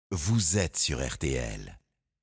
vous êtes sur RTL.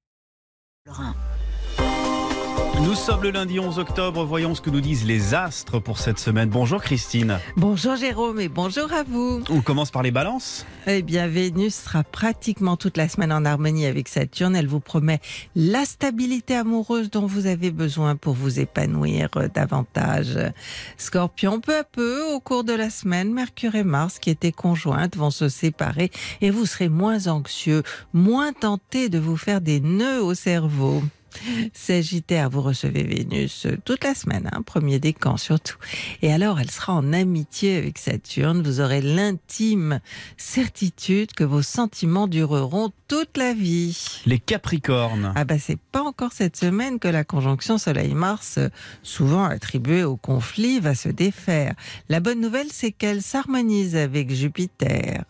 Nous sommes le lundi 11 octobre, voyons ce que nous disent les astres pour cette semaine. Bonjour Christine. Bonjour Jérôme et bonjour à vous. On commence par les balances. Eh bien Vénus sera pratiquement toute la semaine en harmonie avec Saturne. Elle vous promet la stabilité amoureuse dont vous avez besoin pour vous épanouir davantage. Scorpion, peu à peu, au cours de la semaine, Mercure et Mars qui étaient conjointes vont se séparer et vous serez moins anxieux, moins tenté de vous faire des nœuds au cerveau. Sagittaire, vous recevez Vénus toute la semaine, premier décan surtout. Et alors, elle sera en amitié avec Saturne. Vous aurez l'intime certitude que vos sentiments dureront toute la vie. Les Capricornes. C'est pas encore cette semaine que la conjonction Soleil-Mars, souvent attribuée au conflit, va se défaire. La bonne nouvelle, c'est qu'elle s'harmonise avec Jupiter.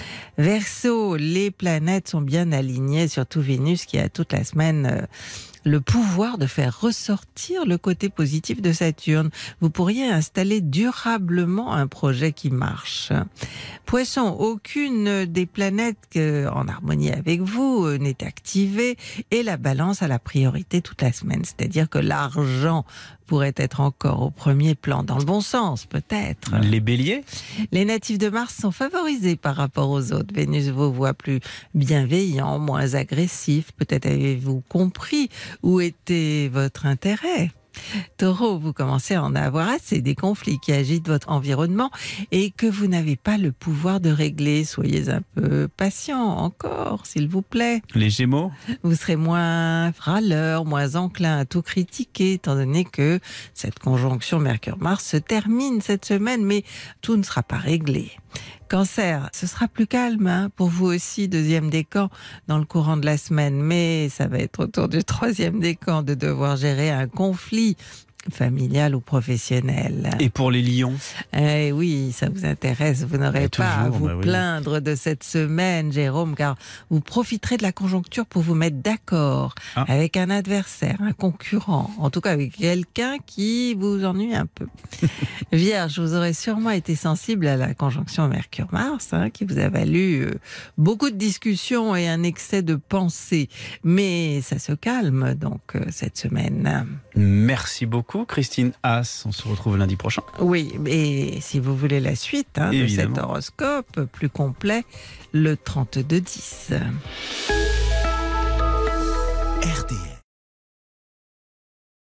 Verseau, les planètes sont bien alignées, surtout Vénus qui a toute la semaine le pouvoir de faire ressortir le côté positif de Saturne. Vous pourriez installer durablement un projet qui marche. Poisson, aucune des planètes en harmonie avec vous n'est activée et la balance a la priorité toute la semaine. C'est-à-dire que l'argent pourrait être encore au premier plan, dans le bon sens peut-être. Les Béliers. Les natifs de Mars sont favorisés par rapport aux autres. Vénus vous voit plus bienveillant, moins agressif. Peut-être avez-vous compris où était votre intérêt. Taureau, vous commencez à en avoir assez des conflits qui agitent votre environnement et que vous n'avez pas le pouvoir de régler. Soyez un peu patient encore, s'il vous plaît. Les Gémeaux. Vous serez moins râleur, moins enclin à tout critiquer, étant donné que cette conjonction Mercure-Mars se termine cette semaine, mais tout ne sera pas réglé. Cancer, ce sera plus calme pour vous aussi, deuxième décan dans le courant de la semaine, mais ça va être autour du troisième décan de devoir gérer un conflit familial ou professionnel. Et pour les Lions. Eh oui, ça vous intéresse. Vous n'aurez pas à vous oui. plaindre de cette semaine, Jérôme, car vous profiterez de la conjoncture pour vous mettre d'accord avec un adversaire, un concurrent, en tout cas avec quelqu'un qui vous ennuie un peu. Vierge, vous aurez sûrement été sensible à la conjonction Mercure-Mars, qui vous a valu beaucoup de discussions et un excès de pensée. Mais ça se calme donc cette semaine. Merci beaucoup Christine Haas. On se retrouve lundi prochain. Oui, et si vous voulez la suite de cet horoscope plus complet, le 32-10. RTL.